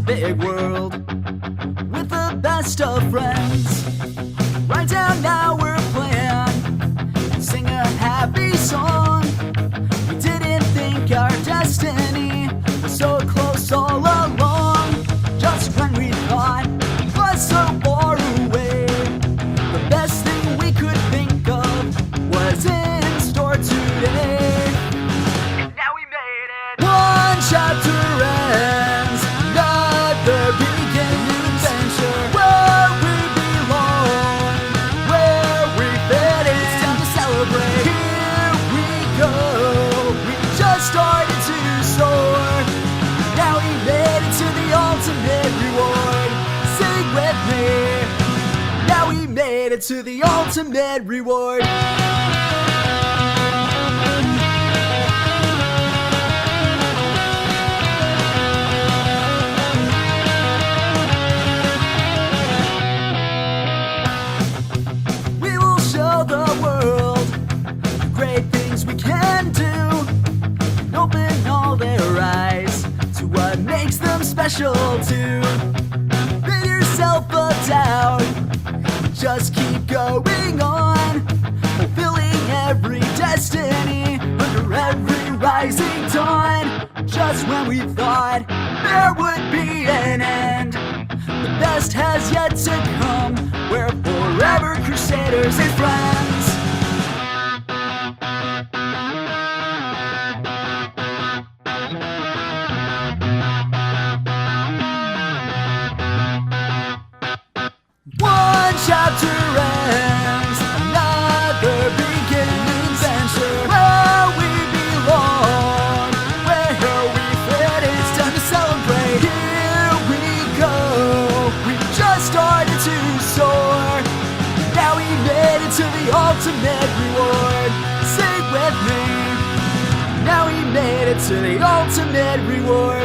big world with the best of friends. Write down our plan, sing a happy song. We didn't think our destiny was so close all along. Just when we thought it was so far away, the best thing we could think of was in store today. Now we made it. One chapter ends, another begins. Adventure where we belong, where we fit in. It's time to celebrate. Here we go. We just started to soar. Now we made it to the ultimate reward. Sing with me. Now we made it to the ultimate reward. The world, great things we can do, and open all their eyes to what makes them special too. Rid yourself of doubt, just keep going on, fulfilling every destiny under every rising dawn. Just when we thought there would be an end, the best has yet to come. We're forever crusaders and friends. One chapter ends, another begins. Adventure where we belong, where we fit. It's time to celebrate. Here we go. We just started to soar. Now we made it to the ultimate reward. Sing with me. Now we made it to the ultimate reward.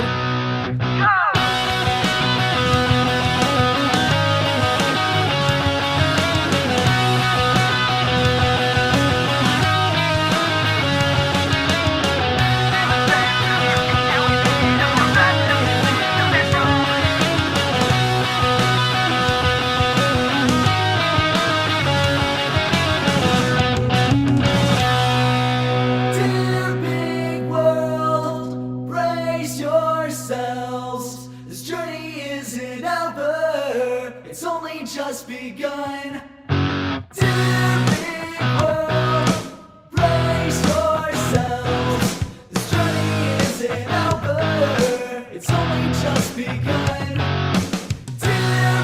This journey isn't over, it's only just begun. Dear big world, brace yourselves. This journey isn't over, it's only just begun. Dear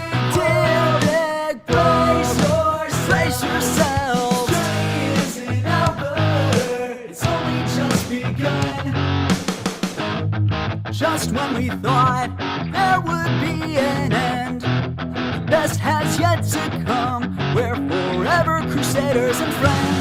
big world, brace yourselves. This journey isn't over, it's only just begun. Just when we thought there would be an end, the best has yet to come. We're forever crusaders and friends.